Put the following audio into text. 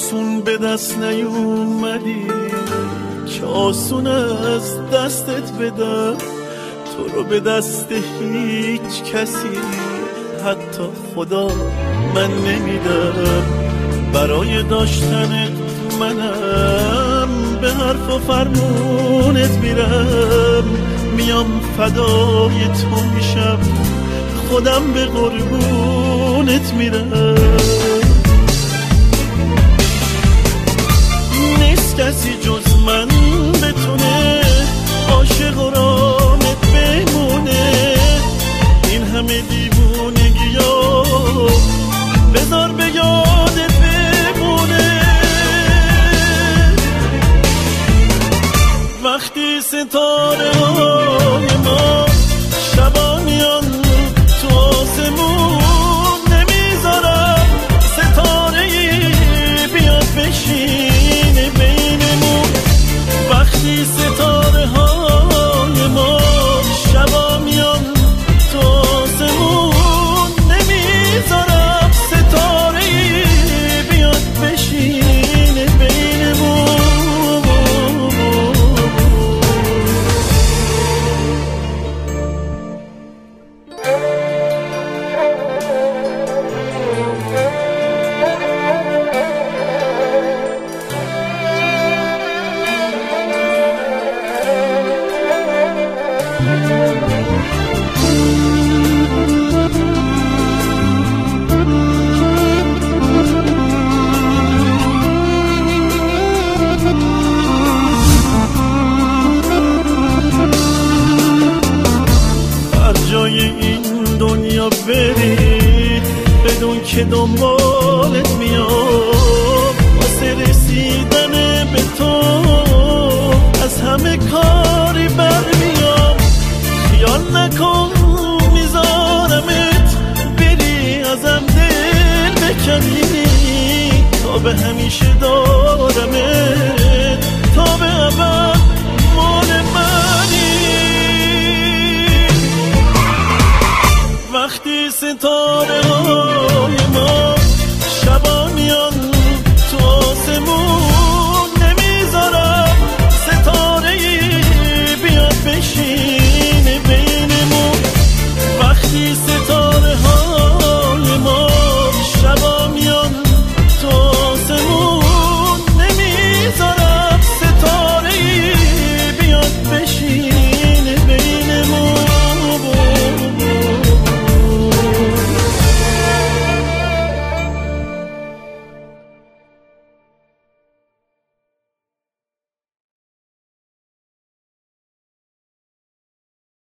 آسون به دست نیومدی که آسون از دستت بدم، تو رو به دست هیچ کسی حتی خدا من نمیدم. برای داشتنت منم به حرف و فرمونت میرم، میام فدای تو میشم، خودم به قربونت میرم. نیست کسی جز من بتونه عاشق و رامت بمونه، این همه دیوونگی ها بذار به یادت بمونه. وقتی ستاره های ما شبانیان تو آسمون، نمیذارم ستاره ای بیاد بشینه بینمون. وقتی ستاره های ما شبانیان تو آسمون، نمیذارم ستاره ای بیاد بشینه بینمون. جای این دنیا بری بدون که دنبالت میام، واسه رسیدن به تو از همه کاری برمیام. خیال نکن میذارمت بری ازم دل بکنی، تا به همیشه دارمت، تا به ابد مال منی. وقتی ستاره ها